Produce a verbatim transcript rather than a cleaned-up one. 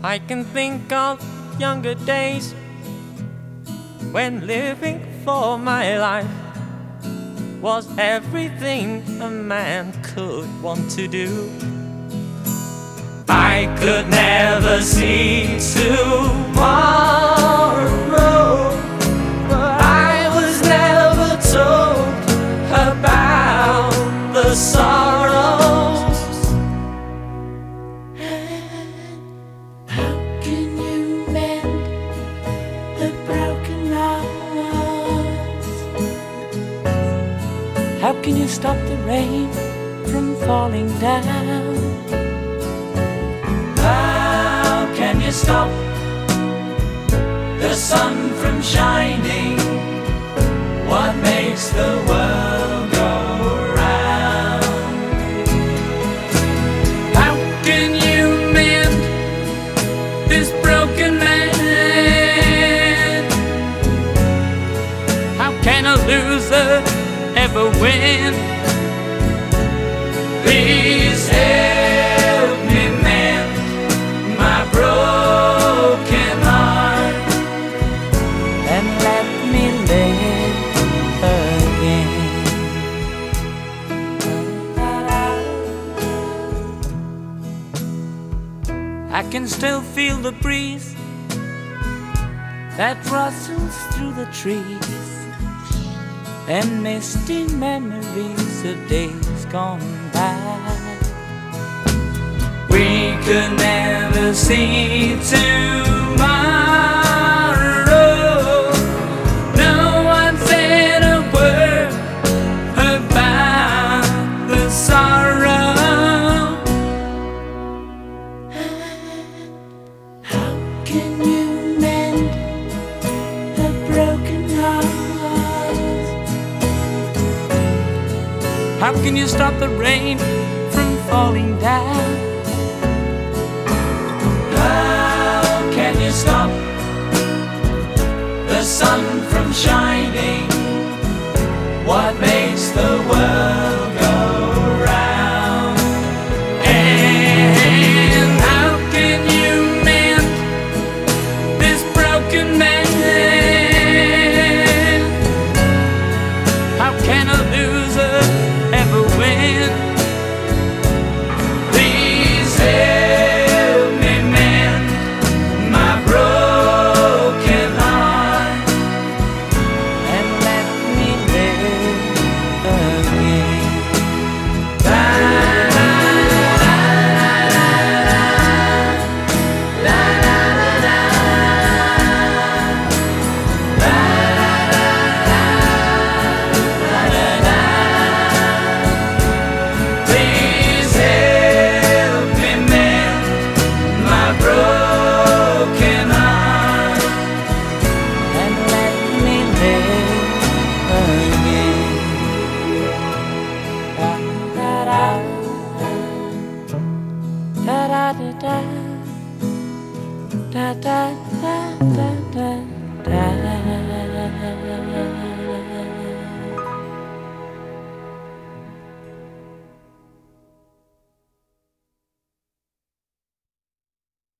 I can think of younger days when living for my life was everything a man could want to do. I could never see tomorrow, but I was never told about the sorrows. How can you mend a broken heart? How can you stop the rain from falling down? How can you stop the sun from shining? What makes the world go round? How can you mend this broken man? How can a loser ever win? Please help me mend my broken heart and let me live again. I can still feel the breeze that rustles through the trees and misty memories of days gone by. we could never see tomorrow. No one said a word about the sorrow. How can you mend a broken heart? How can you stop the rain from falling down? How can you stop the sun from shining? What makes the world go round? And how can you mend this broken man? How can a loser ever win? Please help me mend my broken heart And let me live again. Please help me mend my broken heart And let me live again. Da da da da da da da da da da da da.